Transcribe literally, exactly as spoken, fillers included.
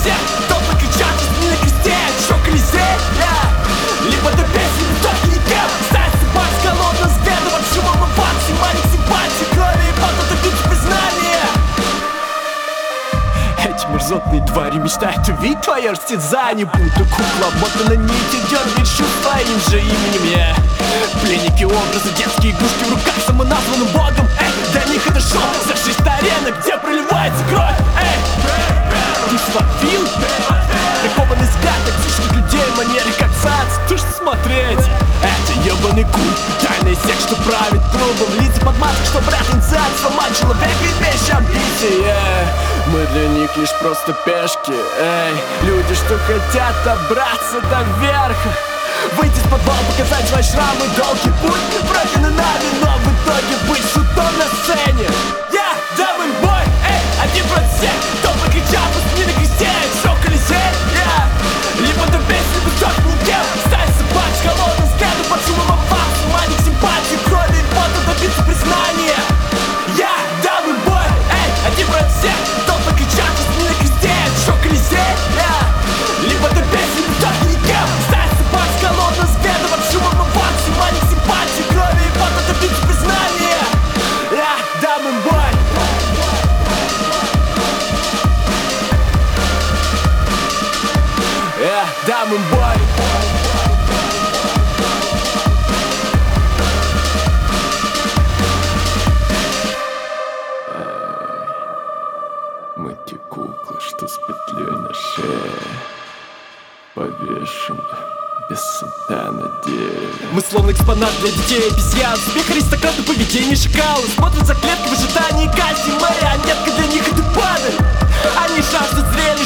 всех толпы кричат, не на кресте, что Колизей, yeah. Либо до песни в итоге никем. Стать собак с голодным взглядом, от шумом оваций, маленьких симпатий, крови и потом добиться признания. Эти мерзотные твари мечтают увидеть твое растязание, будто кукла обмотана нити, дергает шут своим же именем, yeah. Пленники образы, детские игрушки в руках самоназванным богом. Эй, для них это шоу, сошесть арена, где проливается кровь. Эй, ты словил? Прикованный взгляд токсичных людей, манеры как цац. Ты ж смотреть, это ебаный культ, тайный сект, что правит клубом, лица под маской, что брат инициат, сломать человека и вещи амбиции, yeah. Мы для них лишь просто пешки, эй. Люди, что хотят добраться до верха, выйти из подвала, показать свои шрамы. Долгий путь, пройденный нами, но в итоге быть шутом на сцене. Я, дамы бой, эй, один против всех. Толпы кричат, не на кресте, все Колизей, я. Либо до песни, либо только никем. Стать собак с холодным взглядом, под шумом оваций, маленьких симпатий, крови и пота добиться признания. Я, дамы бой, эй, один против всех. Толпы кричат, не на кресте, все Колизей, я. Либо до песни, либо только никем. Стать собак с холодным взглядом, под шумом оваций, маленьких симпатий, крови и пота добиться признания. Я, дамы бой. Yeah, Diamond Boy. Мы те куклы, что с петлей на шее повешены без суда на дереве. Мы словно экспонат для детей и обезьян. Смех аристократа, поведение шакалы. Смотрят за клеткой в ожидании казни. Марионетка для них это падаль. Они жаждут зрелищ,